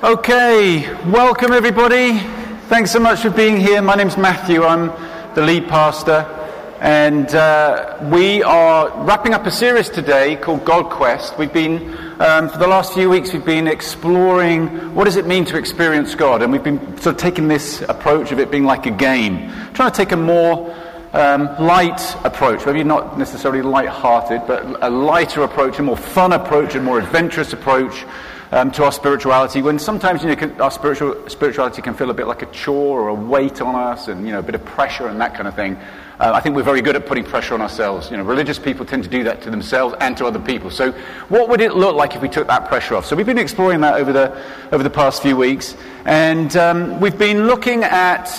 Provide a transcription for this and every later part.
Okay, welcome everybody. Thanks so much for being here. My name's Matthew. I'm the lead pastor, and we are wrapping up a series today called God Quest. We've been, for the last few weeks, we've been exploring what does it mean to experience God, and we've been sort of taking this approach of it being like a game, trying to take a more light approach, maybe not necessarily light-hearted, but a lighter approach, a more fun approach, a more adventurous approach to our spirituality, when sometimes our spirituality can feel a bit like a chore or a weight on us, and a bit of pressure and that kind of thing. I think we're very good at putting pressure on ourselves. Religious people tend to do that to themselves and to other people. So what would it look like if we took that pressure off? So we've been exploring that over the past few weeks, and we've been looking at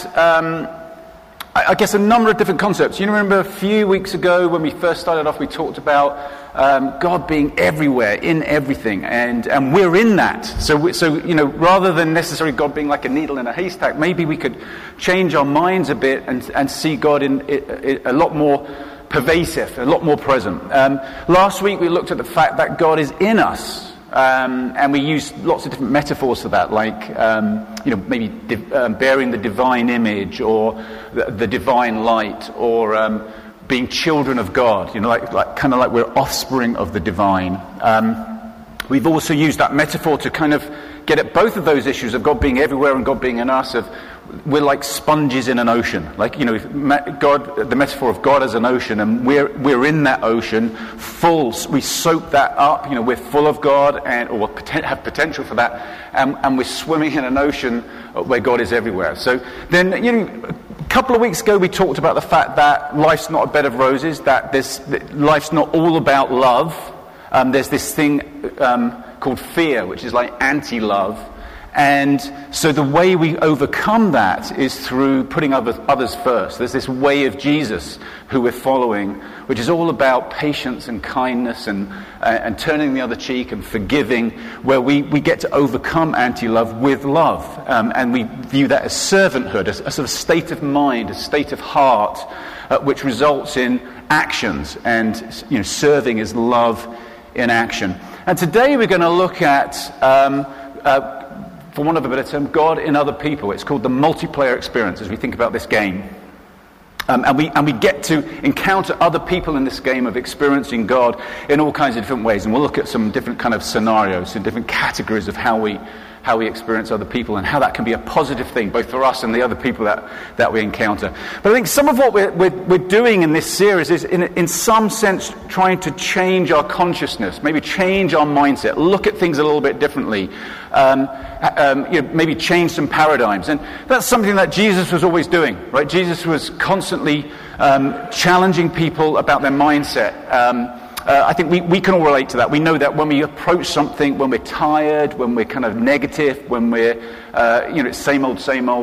I guess a number of different concepts. You remember a few weeks ago when we first started off, we talked about God being everywhere, in everything, and we're in that. So rather than necessarily God being like a needle in a haystack, maybe we could change our minds a bit and see God in a lot more pervasive, a lot more present. Last week we looked at the fact that God is in us. And we used lots of different metaphors for that, like maybe bearing the divine image, or the divine light, or being children of God. Kind of like we're offspring of the divine. We've also used that metaphor to kind of get at both of those issues of God being everywhere and God being in us. We're like sponges in an ocean, God, the metaphor of God as an ocean, and we're in that ocean full. We soak that up, we're full of God, or have potential for that, and we're swimming in an ocean where God is everywhere. So then, a couple of weeks ago we talked about the fact that life's not a bed of roses, that life's not all about love. There's this thing called fear, which is like anti-love. And so the way we overcome that is through putting others first. There's this way of Jesus who we're following, which is all about patience and kindness and turning the other cheek and forgiving, where we get to overcome anti-love with love. And we view that as servanthood, as a sort of state of mind, a state of heart, which results in actions. And serving is love in action. And today we're going to look at for want of a better term, God in other people. It's called the multiplayer experience as we think about this game. And we get to encounter other people in this game of experiencing God in all kinds of different ways. And we'll look at some different kind of scenarios and different categories of how we experience other people, and how that can be a positive thing both for us and the other people that we encounter. But I think some of what we're doing in this series is in some sense trying to change our consciousness, maybe change our mindset, look at things a little bit differently, maybe change some paradigms. And that's something that Jesus was always doing, right? Jesus was constantly challenging people about their mindset. I think we can all relate to that. We know that when we approach something, when we're tired, when we're kind of negative, when we're, it's same old,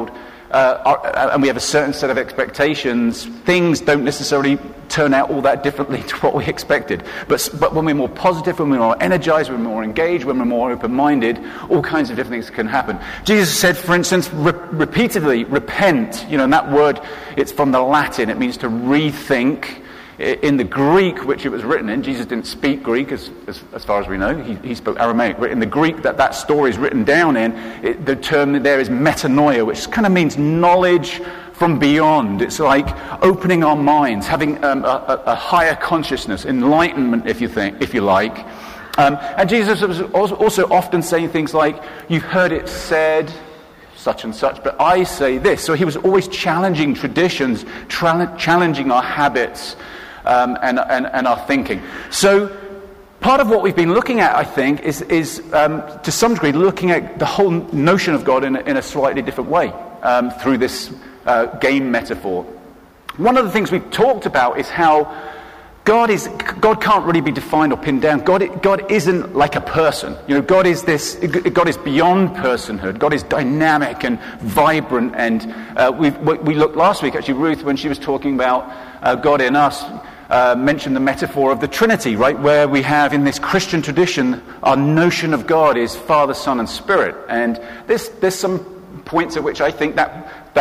and we have a certain set of expectations, things don't necessarily turn out all that differently to what we expected. But when we're more positive, when we're more energized, when we're more engaged, when we're more open-minded, all kinds of different things can happen. Jesus said, for instance, repeatedly, repent. And that word, it's from the Latin. It means to rethink. In the Greek, which it was written in, Jesus didn't speak Greek as far as we know. He spoke Aramaic. But in the Greek that story is written down in, the term there is metanoia, which kind of means knowledge from beyond. It's like opening our minds, having a higher consciousness, enlightenment, if you like. And Jesus was also often saying things like, "You've heard it said such and such, but I say this." So he was always challenging traditions, challenging our habits, and our thinking. So part of what we've been looking at, I think, is to some degree looking at the whole notion of God in a slightly different way through this game metaphor. One of the things we've talked about is how God can't really be defined or pinned down. God isn't like a person. God is beyond personhood. God is dynamic and vibrant. And we looked last week, actually, Ruth, when she was talking about God in us, mentioned the metaphor of the Trinity, right? Where we have in this Christian tradition, our notion of God is Father, Son, and Spirit. And there's some points at which I think that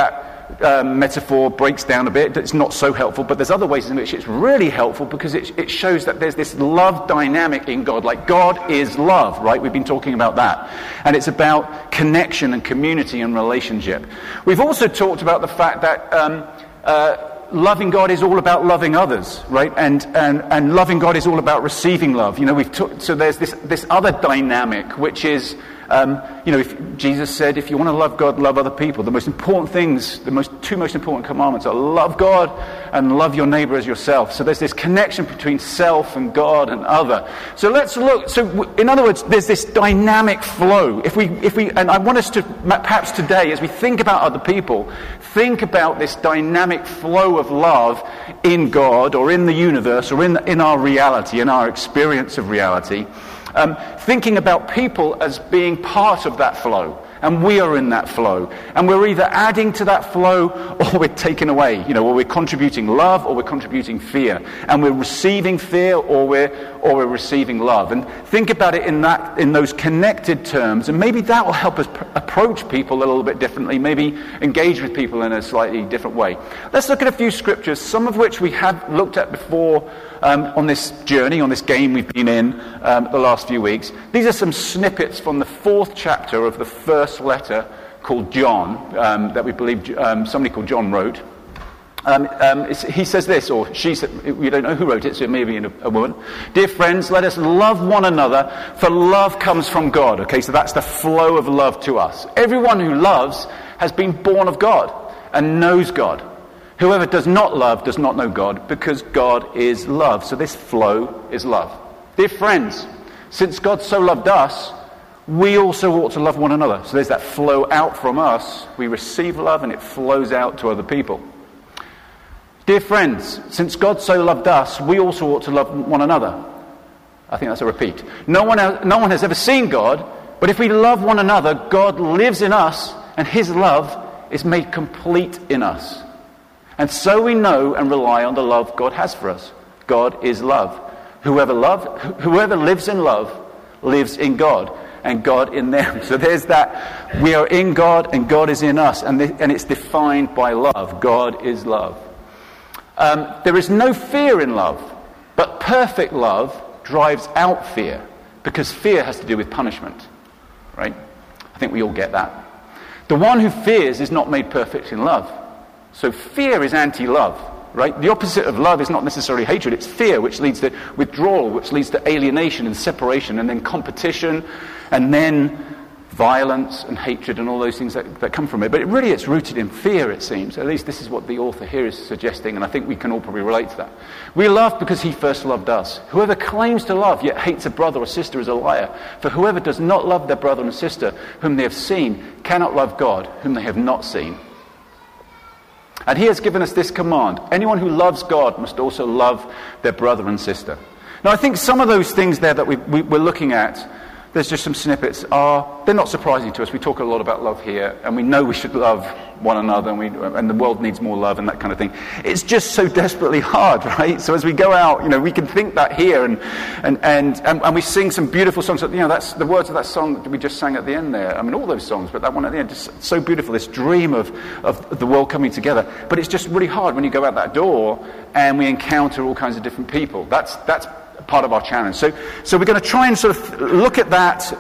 metaphor breaks down a bit. It's not so helpful, but there's other ways in which it's really helpful because it shows that there's this love dynamic in God. Like, God is love, right? We've been talking about that. And it's about connection and community and relationship. We've also talked about the fact that loving God is all about loving others, right? And loving God is all about receiving love. You know, so there's this other dynamic, which is, if Jesus said, if you want to love God, love other people. The most important things, two most important commandments are love God and love your neighbor as yourself. So there's this connection between self and God and other. So let's look. So in other words, there's this dynamic flow. If we, and I want us to perhaps today, as we think about other people, think about this dynamic flow of love in God or in the universe or in our reality, in our experience of reality. Thinking about people as being part of that flow, and we are in that flow, and we're either adding to that flow or we're taking away, or we're contributing love or we're contributing fear, and we're receiving fear or we're receiving love. And think about it in those connected terms, and maybe that will help us approach people a little bit differently, maybe engage with people in a slightly different way. Let's look at a few scriptures, some of which we have looked at before on this journey, on this game we've been in the last few weeks. These are some snippets from the 4th chapter of the first letter called John, that we believe somebody called John wrote. He says this, or she said, we don't know who wrote it, so it may be a woman. Dear friends, let us love one another, for love comes from God. Okay, so that's the flow of love to us. Everyone who loves has been born of God and knows God. Whoever does not love does not know God, because God is love. So this flow is love. Dear friends, since God so loved us, we also ought to love one another. So there's that flow out from us. We receive love and it flows out to other people. Dear friends, since God so loved us, we also ought to love one another. I think that's a repeat. No one has ever seen God, but if we love one another, God lives in us and his love is made complete in us. And so we know and rely on the love God has for us. God is love. Whoever lives in love lives in God, and God in them. So there's that. We are in God, and God is in us, and it's defined by love. God is love. There is no fear in love, but perfect love drives out fear, because fear has to do with punishment, right? I think we all get that. The one who fears is not made perfect in love. So fear is anti-love, right? The opposite of love is not necessarily hatred. It's fear, which leads to withdrawal, which leads to alienation and separation, and then competition, and then violence and hatred and all those things that come from it. But it's rooted in fear, it seems. At least this is what the author here is suggesting, and I think we can all probably relate to that. We love because he first loved us. Whoever claims to love yet hates a brother or sister is a liar. For whoever does not love their brother and sister whom they have seen cannot love God whom they have not seen. And he has given us this command: anyone who loves God must also love their brother and sister. Now, I think some of those things there that we're looking at, there's just some snippets, they're not surprising to us. We talk a lot about love here, and we know we should love one another, and the world needs more love and that kind of thing. It's just so desperately hard, right? So as we go out, we can think that here, and we sing some beautiful songs. That's the words of that song that we just sang at the end there. I mean, all those songs, but that one at the end, just so beautiful, this dream of the world coming together. But it's just really hard when you go out that door and we encounter all kinds of different people. That's part of our challenge. So we're going to try and sort of look at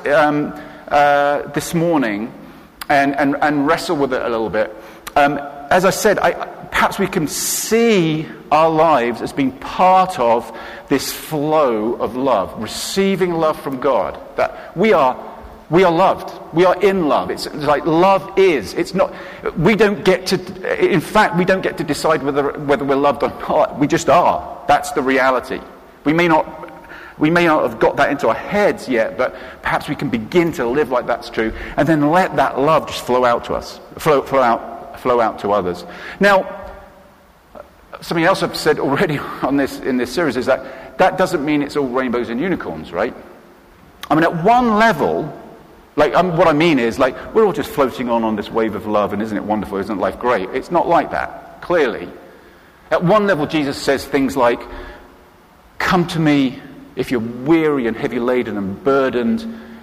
that this morning and wrestle with it a little bit. As I said, perhaps we can see our lives as being part of this flow of love, receiving love from God. That we are loved. We are in love. It's like love is. It's not. We don't get to. In fact, we don't get to decide whether we're loved or not. We just are. That's the reality. We may not have got that into our heads yet, but perhaps we can begin to live like that's true, and then let that love just flow out to us, flow out to others. Now, something else I've said already in this series is that doesn't mean it's all rainbows and unicorns, right? I mean, at one level, what I mean is, we're all just floating on this wave of love, and isn't it wonderful? Isn't life great? It's not like that, clearly. At one level, Jesus says things like, "Come to me if you're weary and heavy laden and burdened,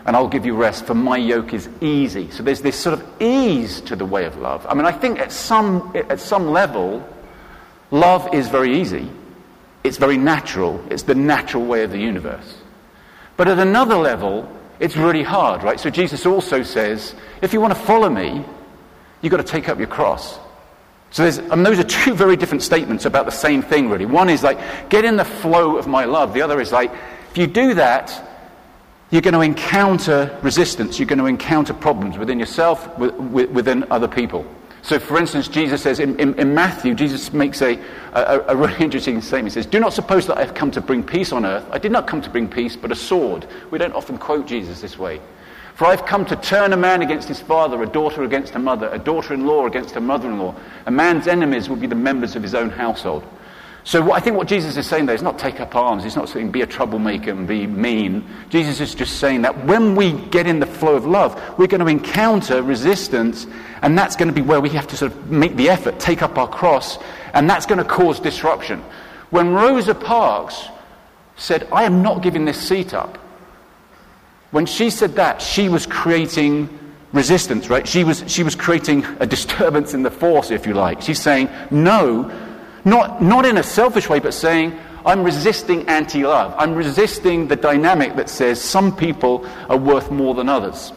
and I'll give you rest, for my yoke is easy. So there's this sort of ease to the way of love. I mean, I think at some level, love is very easy. It's very natural. It's the natural way of the universe. But at another level, it's really hard, right? So Jesus also says, if you want to follow me, you've got to take up your cross. So those are two very different statements about the same thing, really. One is like, get in the flow of my love. The other is like, if you do that, you're going to encounter resistance. You're going to encounter problems within yourself, within other people. So, for instance, Jesus says, in Matthew, Jesus makes a really interesting statement. He says, do not suppose that I have come to bring peace on earth. I did not come to bring peace, but a sword. We don't often quote Jesus this way. For I've come to turn a man against his father, a daughter against her mother, a daughter-in-law against her mother-in-law. A man's enemies will be the members of his own household. So I think what Jesus is saying there is not take up arms. He's not saying be a troublemaker and be mean. Jesus is just saying that when we get in the flow of love, we're going to encounter resistance, and that's going to be where we have to sort of make the effort, take up our cross, and that's going to cause disruption. When Rosa Parks said, I am not giving this seat up, when she said that, she was creating resistance, right? She was creating a disturbance in the force, if you like. She's saying, no, not in a selfish way, but saying, I'm resisting anti-love. I'm resisting the dynamic that says some people are worth more than others.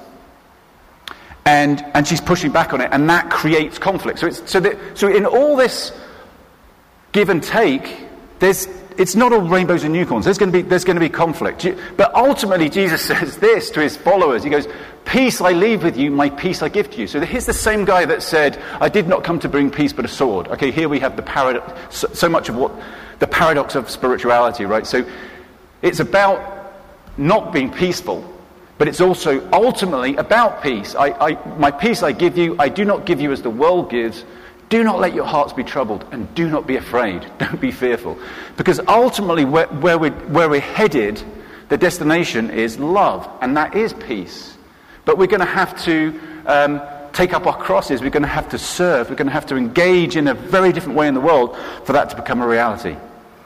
And she's pushing back on it, and that creates conflict. So in all this give and take, it's not all rainbows and unicorns. There's going to be conflict. But ultimately, Jesus says this to his followers. He goes, peace I leave with you, my peace I give to you. So here's the same guy that said, I did not come to bring peace but a sword. Okay, here we have the paradox, so much of what the paradox of spirituality, right? So it's about not being peaceful, but it's also ultimately about peace. My peace I give you, I do not give you as the world gives. Do not let your hearts be troubled, and do not be afraid. Don't be fearful. Because ultimately where we're headed, the destination is love, and that is peace. But we're going to have to take up our crosses. We're going to have to serve. We're going to have to engage in a very different way in the world for that to become a reality.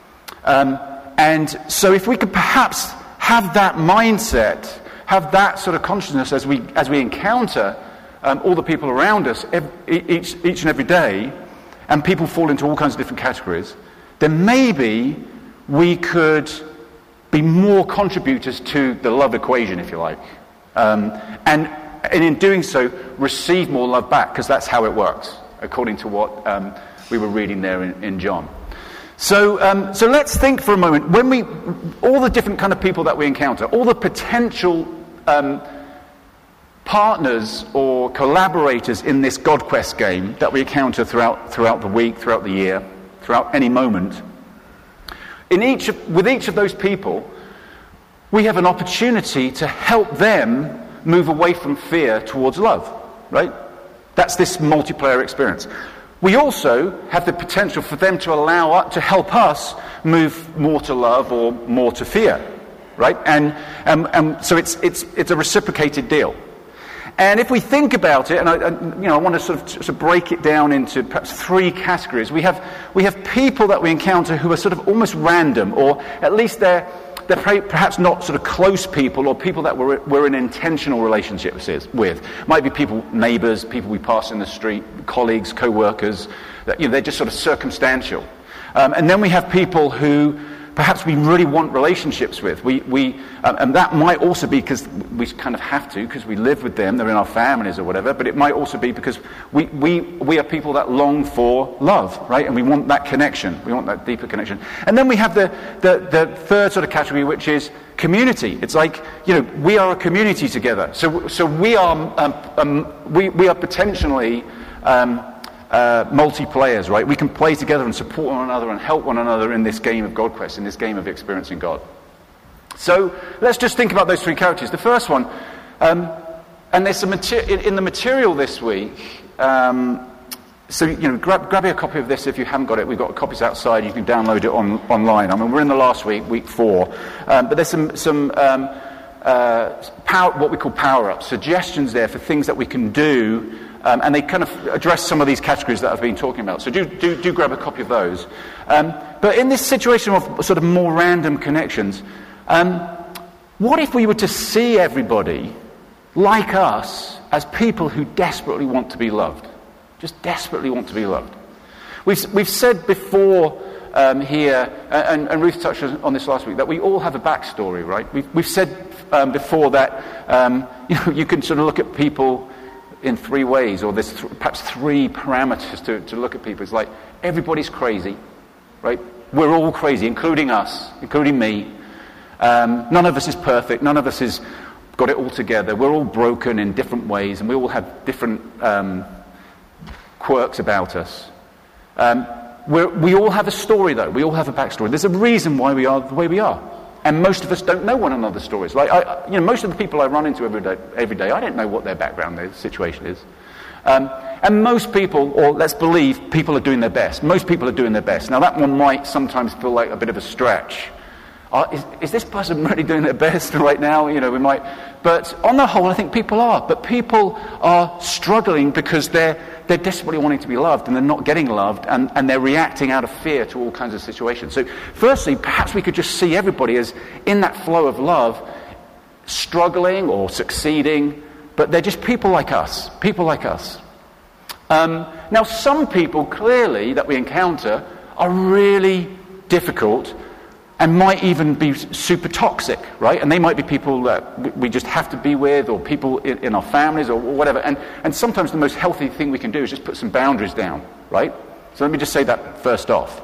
And so if we could perhaps have that mindset, have that sort of consciousness as we encounter all the people around us each and every day, and people fall into all kinds of different categories, then maybe we could be more contributors to the love equation, if you like. And in doing so, receive more love back, because that's how it works, according to what we were reading there in John. So let's think for a moment, all the different kind of people that we encounter, all the potential partners or collaborators in this God Quest game that we encounter throughout the week, throughout the year, throughout any moment. With each of those people, we have an opportunity to help them move away from fear towards love, right? That's this multiplayer experience. We also have the potential for them to help us move more to love or more to fear, right? And so it's a reciprocated deal. And if we think about it, and I want to sort of break it down into perhaps three categories. We have people that we encounter who are sort of almost random, or at least they're perhaps not sort of close people, or people that we're in intentional relationships with. Might be people, neighbours, people we pass in the street, colleagues, co-workers. That, they're just sort of circumstantial. And then we have people who perhaps we really want relationships with. And that might also be because we kind of have to, because we live with them, they're in our families or whatever, but it might also be because we are people that long for love, right? And we want that connection. We want that deeper connection. And then we have the third sort of category, which is community. It's like, we are a community together. So we are potentially multiplayers, right? We can play together and support one another and help one another in this game of God Quest, in this game of experiencing God. So let's just think about those three characters. The first one, and there's some in the material this week. So grab a copy of this if you haven't got it. We've got copies outside. You can download it online. I mean, we're in the last week 4, but there's some what we call power-ups, suggestions there for things that we can do. And they kind of address some of these categories that I've been talking about. So do grab a copy of those. But in this situation of sort of more random connections, What if we were to see everybody like us as people who desperately want to be loved? Just desperately want to be loved. We've said before here, and Ruth touched on this last week, that we all have a backstory, right? We've said before that you can sort of look at people in three ways, or there's perhaps three parameters to look at people. It's like everybody's crazy, right? We're all crazy, including us, including me. None of us is perfect. None of us has got it all together. We're all broken in different ways, and we all have different quirks about us. We all have a story, though. We all have a backstory. There's a reason why we are the way we are. And most of us don't know one another's stories. Like, most of the people I run into every day, I don't know what their background, their situation is. And most people, or let's believe, people are doing their best. Most people are doing their best. Now, that one might sometimes feel like a bit of a stretch. Is this person really doing their best right now? We might. But on the whole, I think people are. But people are struggling because they're desperately wanting to be loved, and they're not getting loved, and they're reacting out of fear to all kinds of situations. So firstly, perhaps we could just see everybody as in that flow of love, struggling or succeeding, but they're just people like us. People like us. Now, some people, clearly, that we encounter are really difficult and might even be super toxic, right? And they might be people that we just have to be with, or people in our families, or whatever. And sometimes the most healthy thing we can do is just put some boundaries down, right? So let me just say that first off.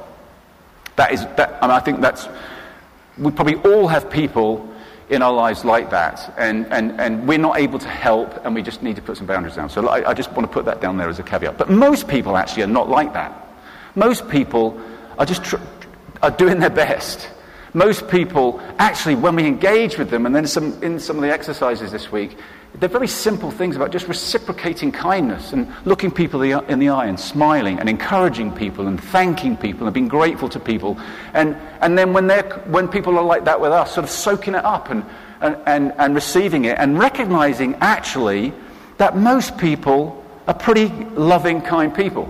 I think we probably all have people in our lives like that, and we're not able to help, and we just need to put some boundaries down. So I just want to put that down there as a caveat. But most people actually are not like that. Most people are just are doing their best. Most people, actually, when we engage with them, and then in some of the exercises this week, they're very simple things about just reciprocating kindness and looking people in the eye and smiling and encouraging people and thanking people and being grateful to people. And then when people are like that with us, sort of soaking it up and receiving it and recognizing, actually, that most people are pretty loving, kind people.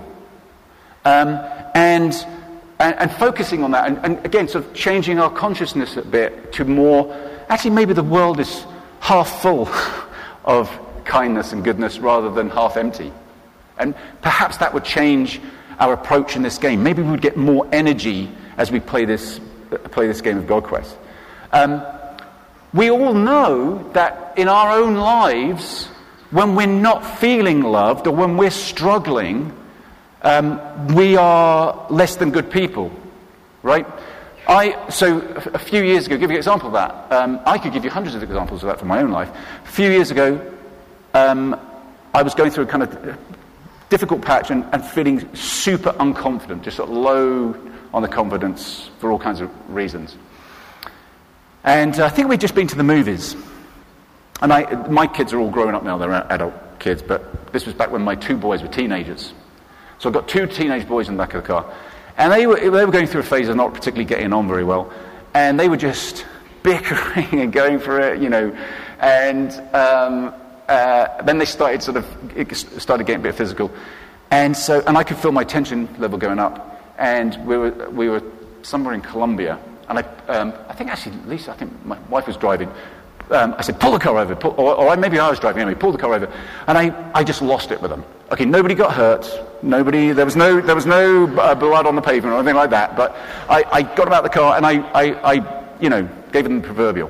And focusing on that, and again, sort of changing our consciousness a bit to more, actually maybe the world is half full of kindness and goodness rather than half empty. And perhaps that would change our approach in this game. Maybe we would get more energy as we play this game of God Quest. We all know that in our own lives, when we're not feeling loved or when we're struggling, we are less than good people, right? So a few years ago, give you an example of that. I could give you hundreds of examples of that from my own life. A few years ago, I was going through a kind of difficult patch and feeling super unconfident, just sort of low on the confidence for all kinds of reasons. And I think we'd just been to the movies. And my kids are all grown up now, they're adult kids, but this was back when my two boys were teenagers. So I've got two teenage boys in the back of the car. And they were going through a phase of not particularly getting on very well. And they were just bickering and going for it, And then they started getting a bit physical. And I could feel my tension level going up. And we were somewhere in Colombia. And I think actually, Lisa, I think my wife was driving. I said, pull the car over. Or maybe I was driving anyway, pull the car over. And I just lost it with them. Okay, nobody got hurt. There was no blood on the pavement or anything like that. But I got them out of the car and I gave them the proverbial.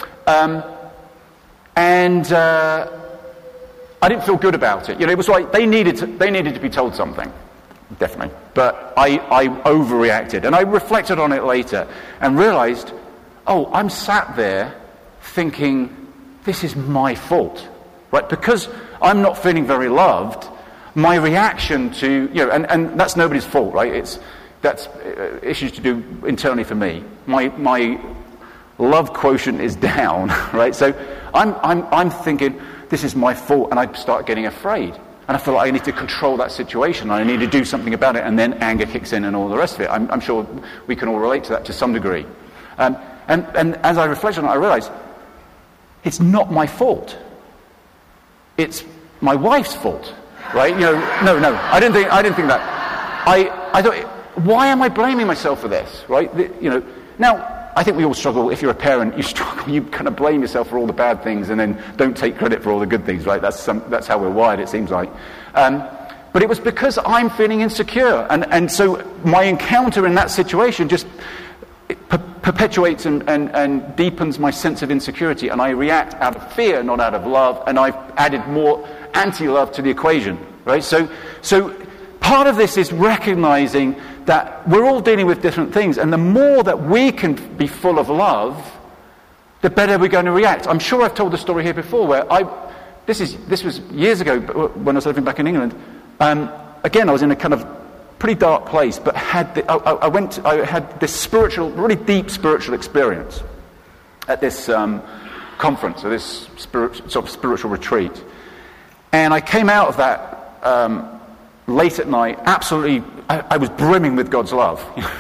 And I didn't feel good about it. It was like they needed to be told something, definitely. But I overreacted, and I reflected on it later and realized, I'm sat there thinking this is my fault, right? Because I'm not feeling very loved. My reaction to, and that's nobody's fault, right? That's issues to do internally for me. My love quotient is down, right? So I'm thinking this is my fault, and I start getting afraid, and I feel like I need to control that situation. I need to do something about it, and then anger kicks in, and all the rest of it. I'm sure we can all relate to that to some degree. And as I reflect on it, I realize it's not my fault. It's my wife's fault. Right? No. I didn't think that. I thought, why am I blaming myself for this? Right? Now, I think we all struggle. If you're a parent, you struggle. You kind of blame yourself for all the bad things and then don't take credit for all the good things, right? That's how we're wired, it seems like. But it was because I'm feeling insecure. And so my encounter in that situation just perpetuates and deepens my sense of insecurity. And I react out of fear, not out of love. And I've added more anti-love to the equation, right? So part of this is recognizing that we're all dealing with different things. And the more that we can be full of love, the better we're going to react. I'm sure I've told the story here before where this was years ago when I was living back in England. Again, I was in a kind of pretty dark place, but I had this really deep spiritual experience at this conference, or this spiritual retreat. And I came out of that late at night, absolutely, I was brimming with God's love.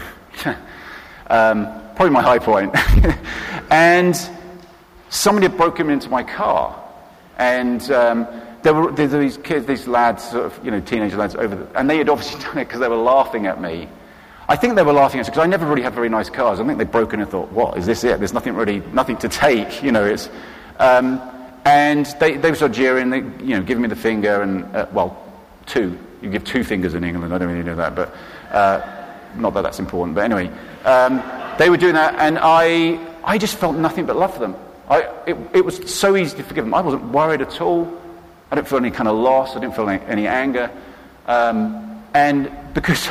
Probably my high point. And somebody had broken into my car. And there were these kids, these lads, sort of, teenage lads and they had obviously done it because they were laughing at me. I think they were laughing at me because I never really had very nice cars. I think they'd broken and thought, what, is this it? There's nothing to take, it's... and they were sort of jeering, giving me the finger, and, two. You give two fingers in England, I don't really know that, but not that that's important. But anyway, they were doing that, and I just felt nothing but love for them. It was so easy to forgive them. I wasn't worried at all. I didn't feel any kind of loss. I didn't feel any anger. And because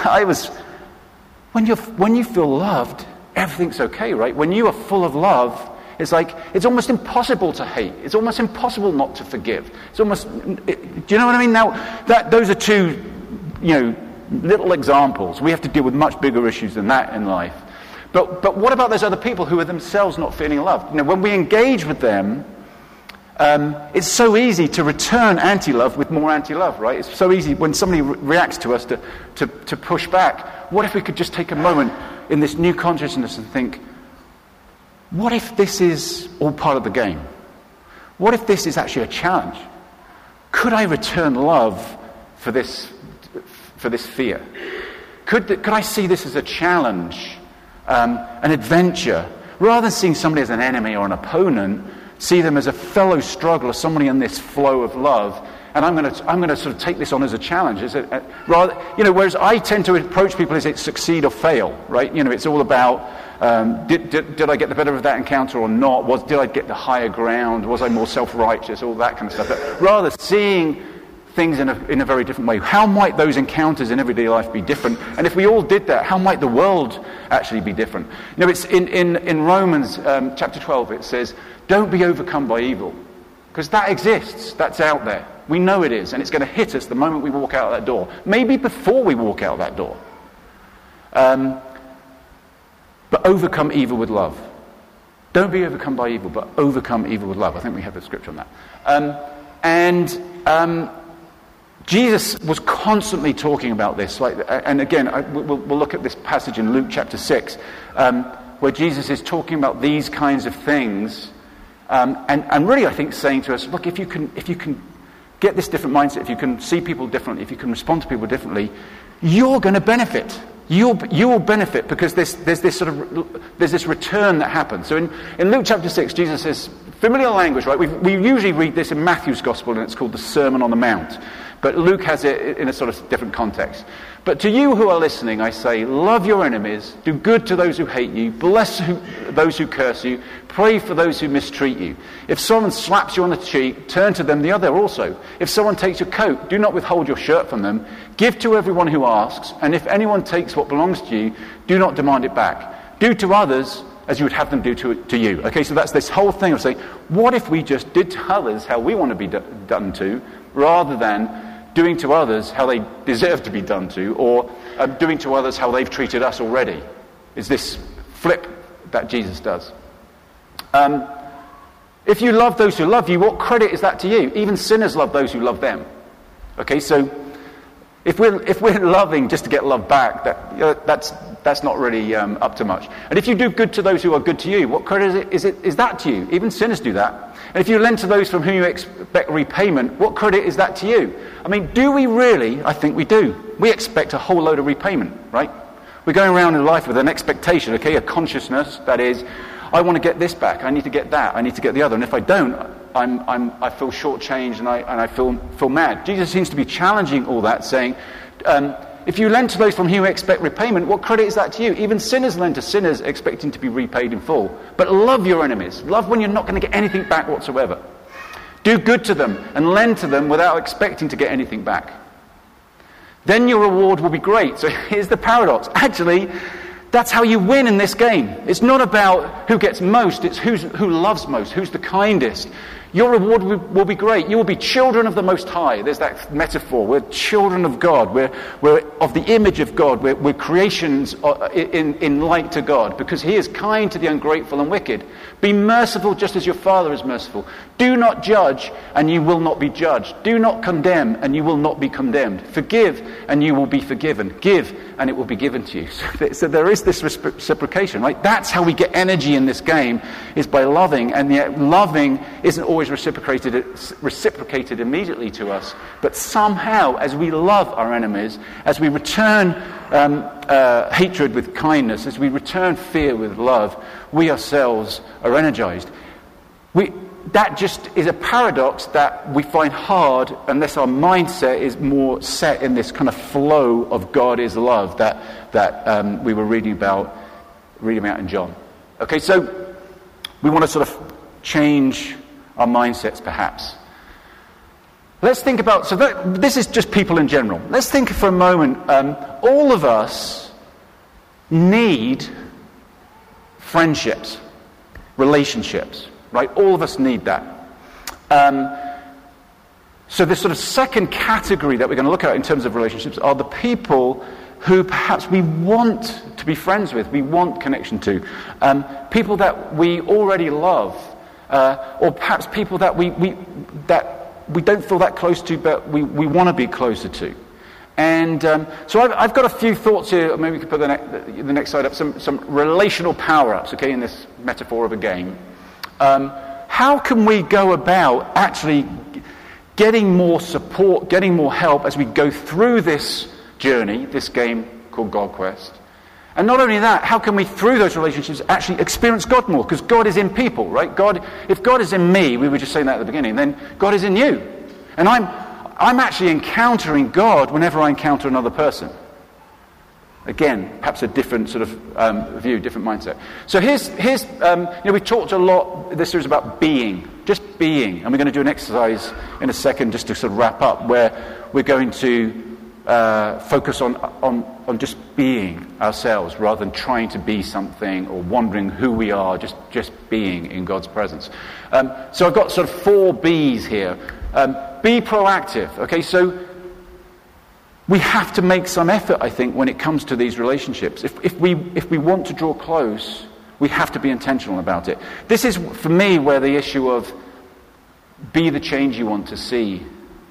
when you feel loved, everything's okay, right? When you are full of love, it's almost impossible to hate. It's almost impossible not to forgive. Do you know what I mean? Now, those are two, little examples. We have to deal with much bigger issues than that in life. But what about those other people who are themselves not feeling loved? When we engage with them, it's so easy to return anti-love with more anti-love, right? It's so easy when somebody reacts to us to push back. What if we could just take a moment in this new consciousness and think, what if this is all part of the game? What if this is actually a challenge? Could I return love for this fear? Could I see this as a challenge, an adventure, rather than seeing somebody as an enemy or an opponent? See them as a fellow struggler, somebody in this flow of love, and I'm going to sort of take this on as a challenge. Whereas I tend to approach people as it's succeed or fail, right? It's all about did I get the better of that encounter or not? Did I get the higher ground? Was I more self-righteous? All that kind of stuff. But rather seeing things in a very different way. How might those encounters in everyday life be different? And if we all did that, how might the world actually be different? It's in Romans chapter 12. It says, "Don't be overcome by evil," because that exists. That's out there. We know it is, and it's going to hit us the moment we walk out of that door. Maybe before we walk out of that door. But overcome evil with love. Don't be overcome by evil, but overcome evil with love. I think we have the scripture on that. Jesus was constantly talking about this. And again, we'll look at this passage in Luke chapter 6, where Jesus is talking about these kinds of things, and really, I think, saying to us, look, if you can get this different mindset, if you can see people differently, if you can respond to people differently, you're going to benefit. You will benefit because there's this return that happens. So in Luke chapter 6, Jesus says, familiar language, right? We usually read this in Matthew's Gospel, and it's called the Sermon on the Mount. But Luke has it in a sort of different context. But to you who are listening, I say, love your enemies, do good to those who hate you, bless those who curse you, pray for those who mistreat you. If someone slaps you on the cheek, turn to them the other also. If someone takes your coat, do not withhold your shirt from them. Give to everyone who asks, and if anyone takes what belongs to you, do not demand it back. Do to others as you would have them do to you. Okay, so that's this whole thing of saying, what if we just did to others how we want to be done to, rather than doing to others how they deserve to be done to, or doing to others how they've treated us already? Is this flip that Jesus does. If you love those who love you, what credit is that to you? Even sinners love those who love them. Okay, so if we're loving just to get love back, that's not really up to much. And if you do good to those who are good to you, what credit is that to you? Even sinners do that. And if you lend to those from whom you expect repayment, what credit is that to you? I mean, do we really? I think we do. We expect a whole load of repayment, right? We're going around in life with an expectation, okay, a consciousness that is, I want to get this back, I need to get that, I need to get the other, and if I don't, I feel shortchanged and I feel mad. Jesus seems to be challenging all that, saying, if you lend to those from whom you expect repayment, what credit is that to you? Even sinners lend to sinners expecting to be repaid in full. But love your enemies. Love when you're not going to get anything back whatsoever. Do good to them and lend to them without expecting to get anything back. Then your reward will be great. So here's the paradox. Actually, that's how you win in this game. It's not about who gets most, it's who loves most, who's the kindest. Your reward will be great. You will be children of the Most High. There's that metaphor. We're children of God. We're of the image of God. We're creations in light to God, because He is kind to the ungrateful and wicked. Be merciful just as your Father is merciful. Do not judge, and you will not be judged. Do not condemn, and you will not be condemned. Forgive, and you will be forgiven. Give, and it will be given to you. So there is this reciprocation, right? That's how we get energy in this game, is by loving, and yet loving isn't always reciprocated immediately to us, but somehow, as we love our enemies, as we return hatred with kindness, as we return fear with love, we ourselves are energized. That just is a paradox that we find hard unless our mindset is more set in this kind of flow of God is love that we were reading about in John. Okay, so we want to sort of change our mindsets, perhaps. Let's think about, this is just people in general. Let's think for a moment, all of us need friendships, relationships, right? All of us need that. So this sort of second category that we're going to look at in terms of relationships are the people who perhaps we want to be friends with, we want connection to, people that we already love, or perhaps people that we don't feel that close to, but we want to be closer to. And so I've got a few thoughts here. Maybe we could put the next slide up. Some relational power-ups, okay, in this metaphor of a game. How can we go about actually getting more support, getting more help as we go through this journey, this game called God Quest? And not only that, how can we, through those relationships, actually experience God more? Because God is in people, right? If God is in me, we were just saying that at the beginning, then God is in you. And I'm actually encountering God whenever I encounter another person. Again, perhaps a different sort of view, different mindset. So here's we talked a lot this series about being, just being. And we're going to do an exercise in a second just to sort of wrap up, where we're going to focus on just being ourselves rather than trying to be something or wondering who we are, just being in God's presence. So I've got sort of 4 B's here. Be proactive. Okay, so we have to make some effort, I think, when it comes to these relationships. If we want to draw close, we have to be intentional about it. This is, for me, where the issue of be the change you want to see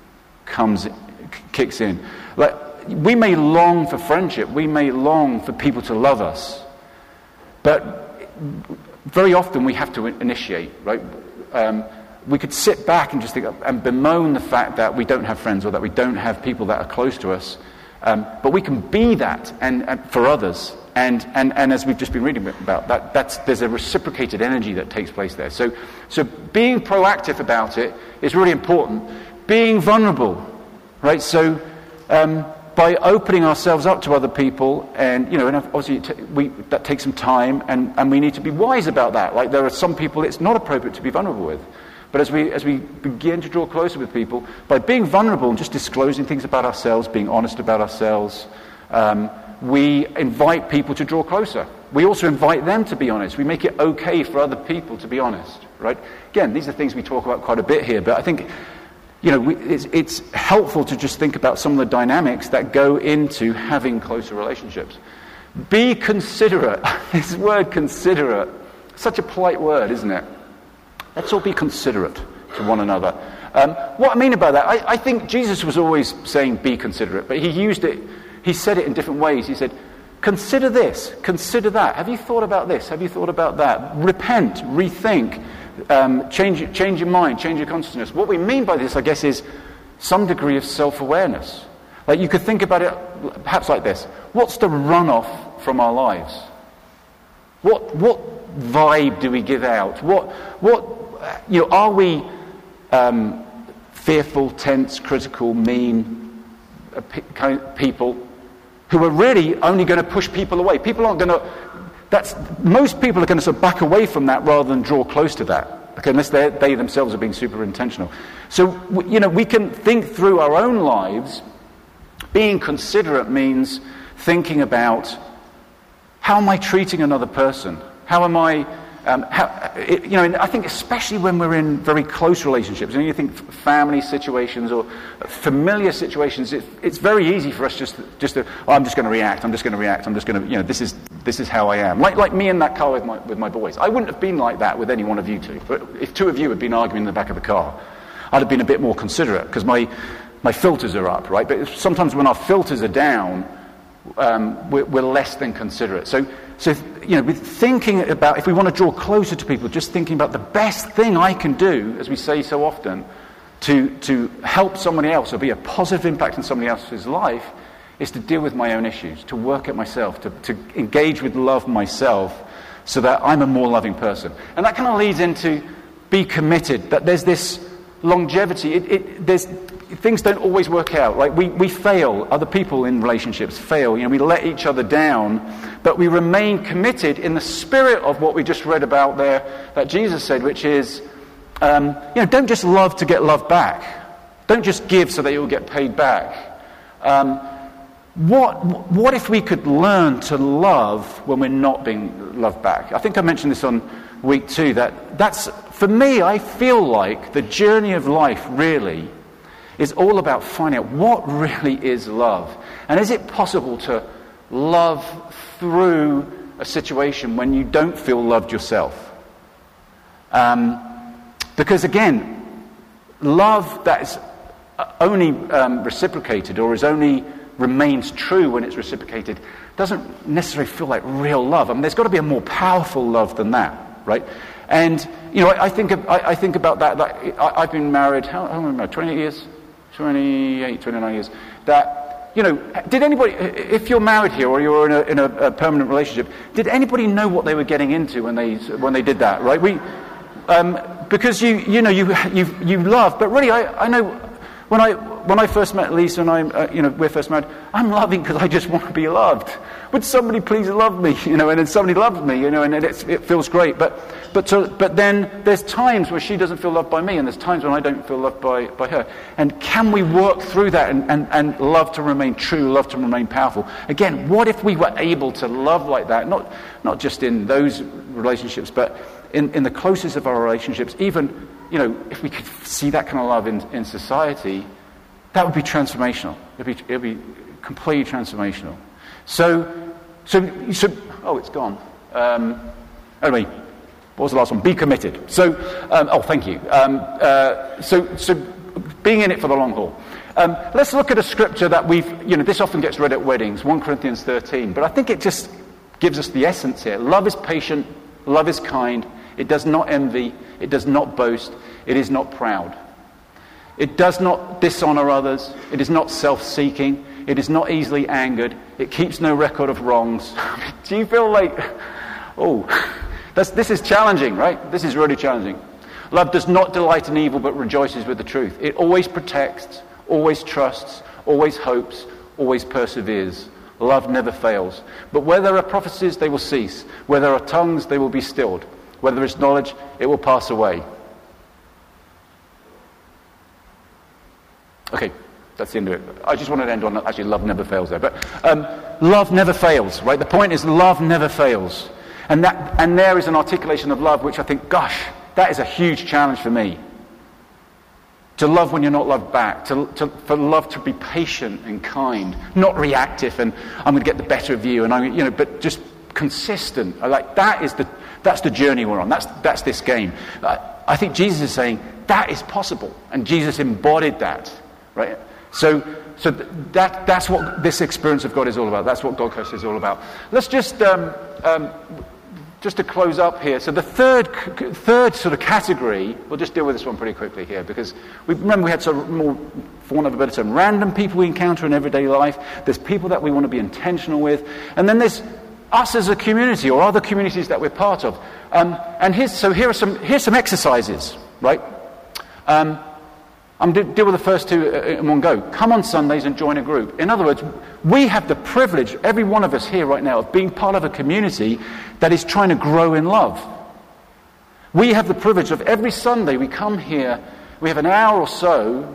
kicks in. Like, we may long for friendship, we may long for people to love us, but very often we have to initiate, right? We could sit back and just think and bemoan the fact that we don't have friends or that we don't have people that are close to us, but we can be that and for others. And as we've just been reading about, there's a reciprocated energy that takes place there. So being proactive about it is really important. Being vulnerable, right? So by opening ourselves up to other people, and and obviously that takes some time, and we need to be wise about that. Like, there are some people it's not appropriate to be vulnerable with. But as we begin to draw closer with people, by being vulnerable and just disclosing things about ourselves, being honest about ourselves, we invite people to draw closer. We also invite them to be honest. We make it okay for other people to be honest, right? Again, these are things we talk about quite a bit here, but I think it's helpful to just think about some of the dynamics that go into having closer relationships. Be considerate. This word considerate, such a polite word, isn't it? Let's all be considerate to one another. What I mean by that, I think Jesus was always saying be considerate, but he said it in different ways. He said, consider this, consider that. Have you thought about this? Have you thought about that? Repent, rethink, change your mind, change your consciousness. What we mean by this, I guess, is some degree of self-awareness. Like, you could think about it perhaps like this. What's the runoff from our lives? What vibe do we give out? Are we fearful, tense, critical, mean people who are really only going to push people away? People aren't going to. Most people are going to sort of back away from that rather than draw close to that. Okay, unless they themselves are being super intentional. So we can think through our own lives. Being considerate means thinking about, how am I treating another person? How am I? And I think especially when we're in very close relationships, and you think family situations or familiar situations, it's very easy for us just to I'm just going to react. I'm just going to this is how I am. Like me in that car with my boys. I wouldn't have been like that with any one of you two. But if two of you had been arguing in the back of the car, I'd have been a bit more considerate because my filters are up, right? But sometimes when our filters are down, we're less than considerate. So with thinking about, if we want to draw closer to people, just thinking about the best thing I can do, as we say so often, to help somebody else or be a positive impact in somebody else's life, is to deal with my own issues, to work at myself, to engage with love myself, so that I'm a more loving person. And that kind of leads into be committed. That there's this longevity. Things don't always work out. Like we fail. Other people in relationships fail. We let each other down, but we remain committed in the spirit of what we just read about there, that Jesus said, which is, don't just love to get love back. Don't just give so that you'll get paid back. What if we could learn to love when we're not being loved back? I think I mentioned this on week 2. That's for me. I feel like the journey of life really is all about finding out what really is love. And is it possible to love through a situation when you don't feel loved yourself? Because again, love that is only reciprocated or is only remains true when it's reciprocated doesn't necessarily feel like real love. I mean, there's got to be a more powerful love than that, right? And I think about that. Like, I've been married. How long am I married? 28 years. 28, 29 years, that, did anybody, if you're married here or you're in a permanent relationship, did anybody know what they were getting into when they did that, right? Because you love, but really I know when I first met Lisa and we're first married, I'm loving because I just want to be loved. Would somebody please love me, and then somebody loves me, and it feels great, but then there's times where she doesn't feel loved by me, and there's times when I don't feel loved by her. And can we work through that and love to remain true, love to remain powerful? Again, what if we were able to love like that, not just in those relationships, but in the closest of our relationships, even, if we could see that kind of love in society, that would be transformational. It'd be completely transformational. So, it's gone. Anyway, what was the last one? Be committed. So, thank you. So being in it for the long haul. Let's look at a scripture that this often gets read at weddings, 1 Corinthians 13, but I think it just gives us the essence here. Love is patient, love is kind, it does not envy, it does not boast, it is not proud. It does not dishonor others, it is not self-seeking, it is not easily angered, it keeps no record of wrongs. Do you feel like, this is challenging, right? This is really challenging. Love does not delight in evil, but rejoices with the truth. It always protects, always trusts, always hopes, always perseveres. Love never fails. But where there are prophecies, they will cease. Where there are tongues, they will be stilled. Where there is knowledge, it will pass away. Okay, that's the end of it. I just wanted to end on, actually, love never fails there. But love never fails, right? The point is love never fails. And there is an articulation of love which I think, gosh, that is a huge challenge for me. To love when you're not loved back. For love to be patient and kind, not reactive and I'm going to get the better of you, and but just consistent. Like that's the journey we're on. That's this game. I think Jesus is saying that is possible, and Jesus embodied that, right? So that's what this experience of God is all about. That's what God Coast is all about. Let's just just to close up here, so the third sort of category, we'll just deal with this one pretty quickly here, because remember we had sort of more, for want of a better term, random people we encounter in everyday life. There's people that we want to be intentional with, and then there's us as a community or other communities that we're part of. And here's some exercises, right? I'm deal with the first two in one go. Come on Sundays and join a group. In other words, we have the privilege, every one of us here right now, of being part of a community that is trying to grow in love. We have the privilege of every Sunday we come here, we have an hour or so,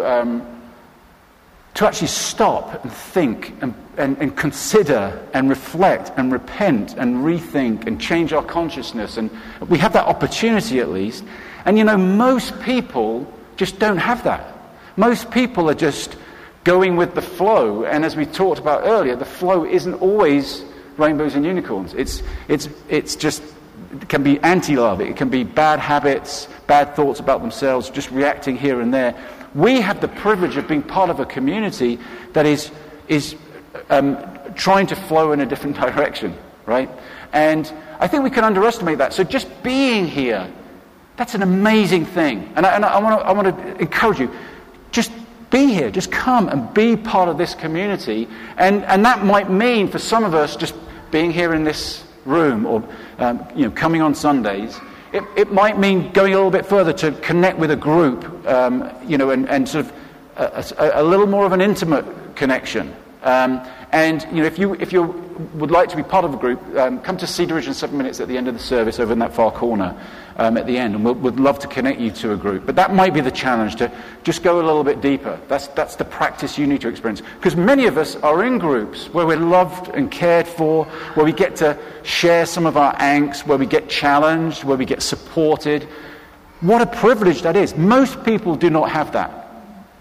to actually stop and think and consider and reflect and repent and rethink and change our consciousness. And we have that opportunity at least. And most people just don't have that. Most people are just going with the flow, and as we talked about earlier, the flow isn't always rainbows and unicorns. It's just, it can be anti-love, it can be bad habits, bad thoughts about themselves, just reacting here and there. We have the privilege of being part of a community that is trying to flow in a different direction, right? And I think we can underestimate that. So just being here, that's an amazing thing. And I want to encourage you, just be here, just come and be part of this community. And that might mean for some of us just being here in this room or coming on Sundays. It might mean going a little bit further to connect with a group, and sort of a little more of an intimate connection. And if you would like to be part of a group, come to Cedar Ridge in 7 minutes at the end of the service over in that far corner at the end, and we'd love to connect you to a group. But that might be the challenge, to just go a little bit deeper. That's the practice you need to experience. Because many of us are in groups where we're loved and cared for, where we get to share some of our angst, where we get challenged, where we get supported. What a privilege that is. Most people do not have that.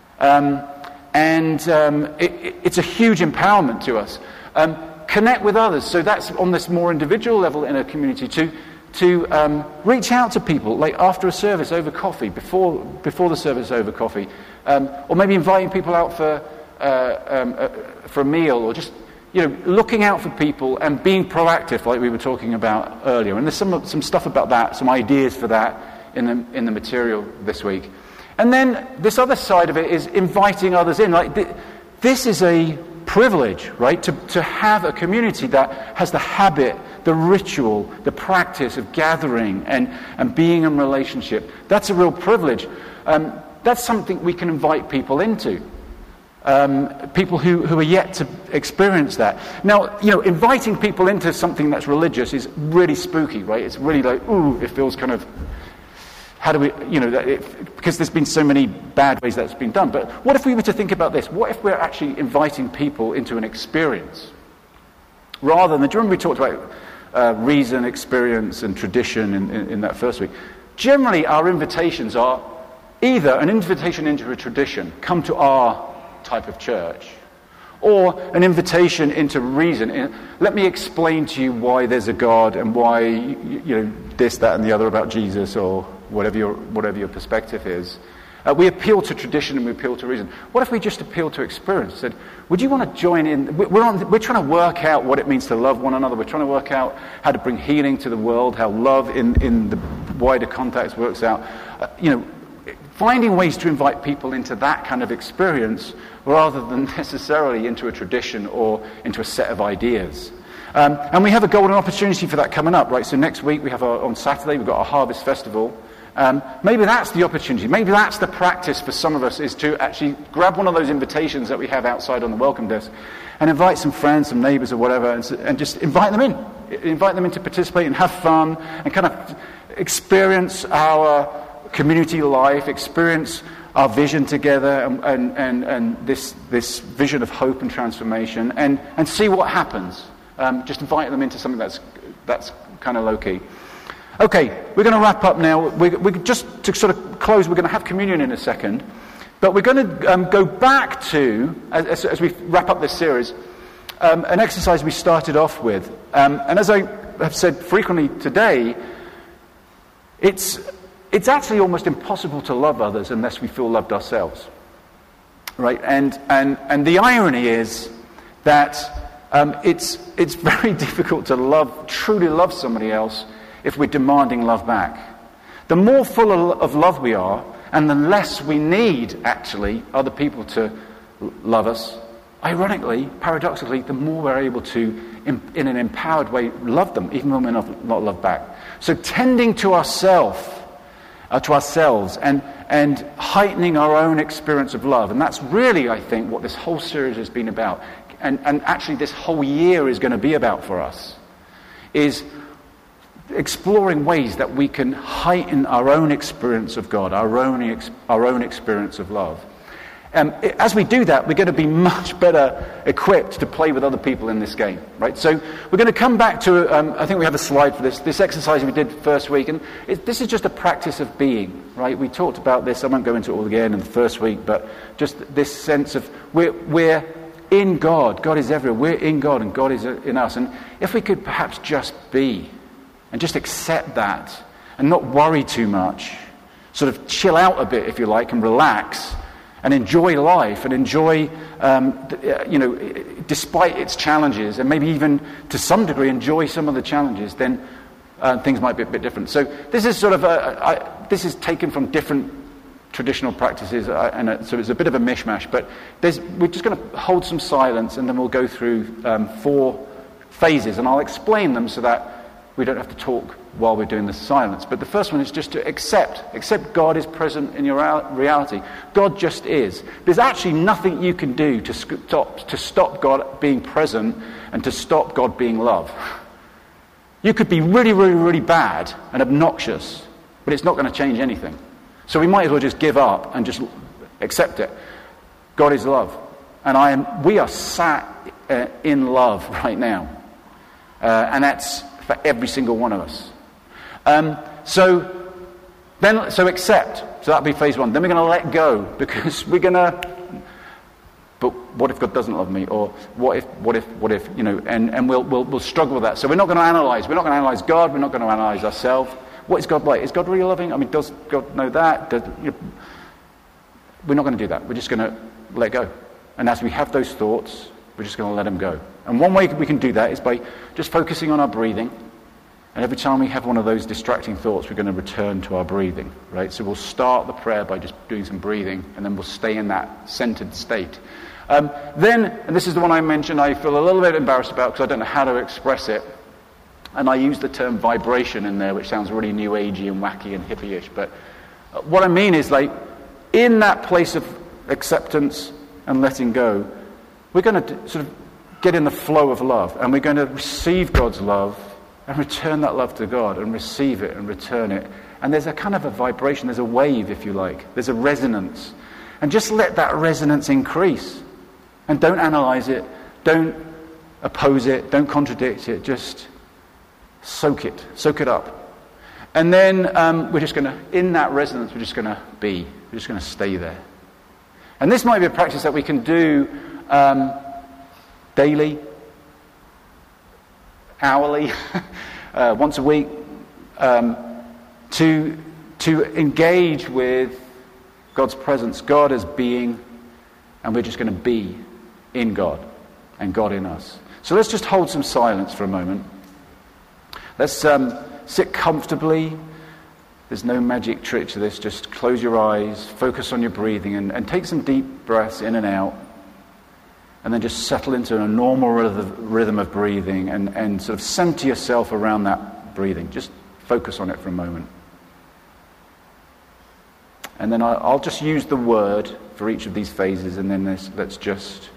It's a huge empowerment to us. Connect with others. So that's on this more individual level in a community, to reach out to people, like after a service over coffee, before the service over coffee, or maybe inviting people out for a meal, or just looking out for people and being proactive, like we were talking about earlier. And there's some stuff about that, some ideas for that in the material this week. And then this other side of it is inviting others in. Like this is a privilege, right? To have a community that has the habit, the ritual, the practice of gathering and being in relationship. That's a real privilege. That's something we can invite people into. People who are yet to experience that. Now, inviting people into something that's religious is really spooky, right? It's really like, ooh, it feels kind of, how do we, because there's been so many bad ways that's been done. But what if we were to think about this? What if we're actually inviting people into an experience? Rather than, do you remember we talked about reason, experience, and tradition in that first week? Generally, our invitations are either an invitation into a tradition, come to our type of church, or an invitation into reason. Let me explain to you why there's a God and why this, that, and the other about Jesus, or whatever your perspective is. We appeal to tradition and we appeal to reason. What if we just appeal to experience? Said, would you want to join in? We're trying to work out what it means to love one another. We're trying to work out how to bring healing to the world, how love in the wider context works out. Finding ways to invite people into that kind of experience rather than necessarily into a tradition or into a set of ideas. And we have a golden opportunity for that coming up, right? So next week we have on Saturday we've got our Harvest Festival. Maybe that's the opportunity. Maybe that's the practice for some of us, is to actually grab one of those invitations that we have outside on the welcome desk and invite some friends, some neighbours or whatever, and just invite them in. Invite them in to participate and have fun and kind of experience our community life, experience our vision together and this vision of hope and transformation, and see what happens. Just invite them into something that's kind of low-key. Okay, we're going to wrap up now. We're just to sort of close, we're going to have communion in a second. But we're going to go back to, as we wrap up this series, an exercise we started off with. And as I have said frequently today, it's actually almost impossible to love others unless we feel loved ourselves. Right? And the irony is that it's very difficult to truly love somebody else if we're demanding love back. The more full of love we are, and the less we need, actually, other people to love us, ironically, paradoxically, the more we're able to, in an empowered way, love them, even when we're not loved back. So tending to ourselves and heightening our own experience of love. And that's really, I think, what this whole series has been about. And actually this whole year is going to be about for us, is exploring ways that we can heighten our own experience of God, our own experience of love. As we do that, we're going to be much better equipped to play with other people in this game, right? So we're going to come back to, I think we have a slide for this exercise we did first week, and this is just a practice of being, right? We talked about this, I won't go into it all again in the first week, but just this sense of we're in God. God is everywhere. We're in God and God is in us. And if we could perhaps just be and just accept that and not worry too much, sort of chill out a bit, if you like, and relax and enjoy life and enjoy, despite its challenges, and maybe even to some degree enjoy some of the challenges, then things might be a bit different. So this is sort of this is taken from different traditional practices, so it's a bit of a mishmash, but we're just going to hold some silence and then we'll go through 4 phases, and I'll explain them so that we don't have to talk while we're doing the silence. But the first one is just to accept God is present in your reality. God just is. There's actually nothing you can do to stop God being present and to stop God being love. You could be really, really, really bad and obnoxious, but it's not going to change anything. So we might as well just give up and just accept it. God is love. And we are sat in love right now. And that's for every single one of us. So accept. So that'll be phase 1. Then we're going to let go, because we're going to, but what if God doesn't love me? Or what if, and we'll struggle with that. So we're not going to analyze. We're not going to analyze God. We're not going to analyze ourselves. What is God like? Is God really loving? I mean, does God know that? We're not going to do that. We're just going to let go. And as we have those thoughts, we're just going to let them go. And one way we can do that is by just focusing on our breathing. And every time we have one of those distracting thoughts, we're going to return to our breathing, right? So we'll start the prayer by just doing some breathing, and then we'll stay in that centered state. Then, and this is the one I mentioned, I feel a little bit embarrassed about because I don't know how to express it. And I use the term vibration in there, which sounds really new agey and wacky and hippie-ish. But what I mean is, like, in that place of acceptance and letting go, we're going to sort of get in the flow of love. And we're going to receive God's love and return that love to God and receive it and return it. And there's a kind of a vibration, there's a wave, if you like. There's a resonance. And just let that resonance increase. And don't analyze it. Don't oppose it. Don't contradict it. Just soak it up. And then we're just going to, in that resonance, we're just going to be. We're just going to stay there. And this might be a practice that we can do daily, hourly, once a week, to engage with God's presence, God as being, and we're just going to be in God and God in us. So let's just hold some silence for a moment. Let's sit comfortably. There's no magic trick to this. Just close your eyes, focus on your breathing, and take some deep breaths in and out. And then just settle into a normal rhythm of breathing and sort of center yourself around that breathing. Just focus on it for a moment. And then I'll just use the word for each of these phases, and then let's just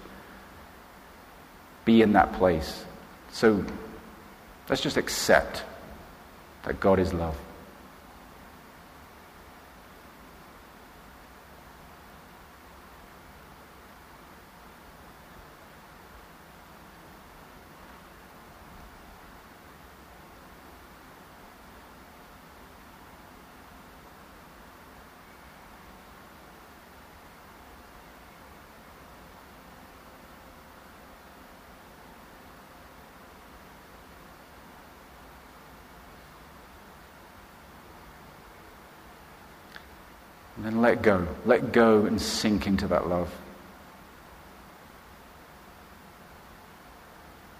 be in that place. So let's just accept that God is love. And then let go. Let go and sink into that love.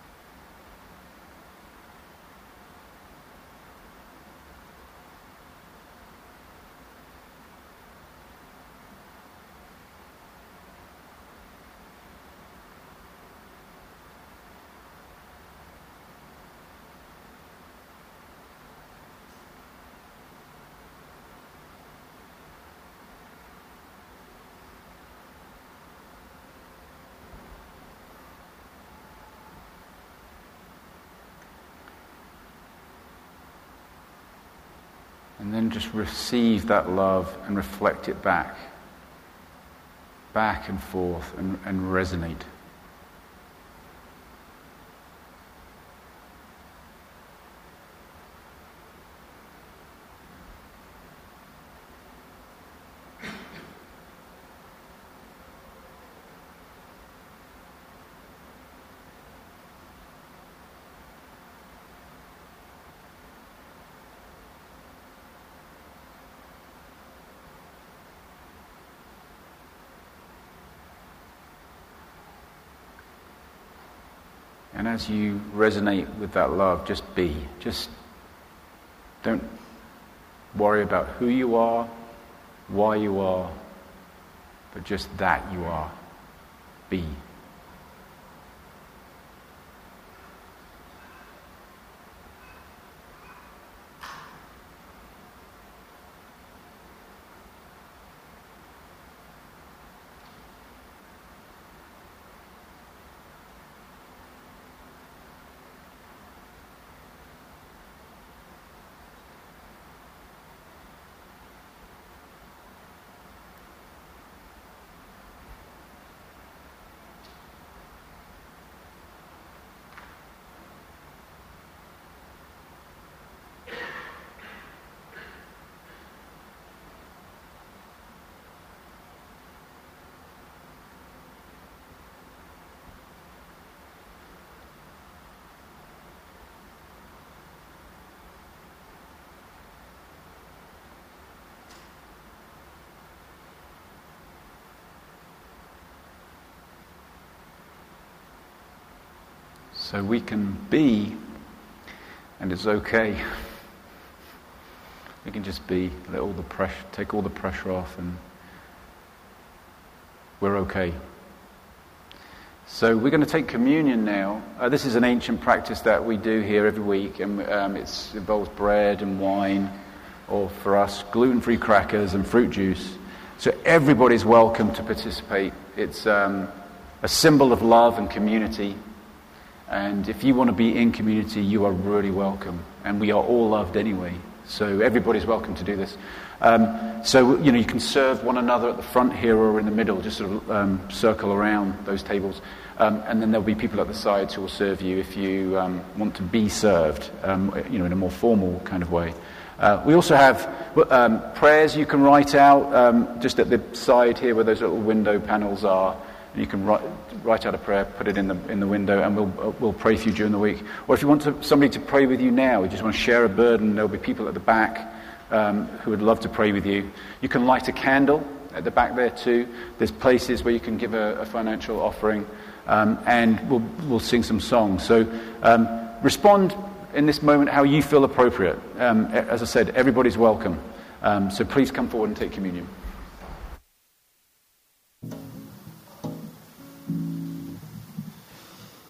And then just receive that love and reflect it back and forth, and resonate. And as you resonate with that love, just be. Just don't worry about who you are, why you are, but just that you are. Be. So we can be, and it's okay. We can just be, let all the pressure, take all the pressure off, and we're okay. So we're going to take communion now. This is an ancient practice that we do here every week, and it involves bread and wine, or for us, gluten-free crackers and fruit juice. So everybody's welcome to participate. It's a symbol of love and community. And if you want to be in community, you are really welcome. And we are all loved anyway. So everybody's welcome to do this. So you can serve one another at the front here or in the middle, just sort of circle around those tables. And then there'll be people at the sides who will serve you if you want to be served, in a more formal kind of way. We also have prayers you can write out just at the side here where those little window panels are. And you can write out a prayer, put it in the window, and we'll pray for you during the week. Or if you want somebody to pray with you now, you just want to share a burden, there'll be people at the back who would love to pray with you. You can light a candle at the back there too. There's places where you can give a financial offering, and we'll sing some songs. So respond in this moment how you feel appropriate. As I said, everybody's welcome. So please come forward and take communion.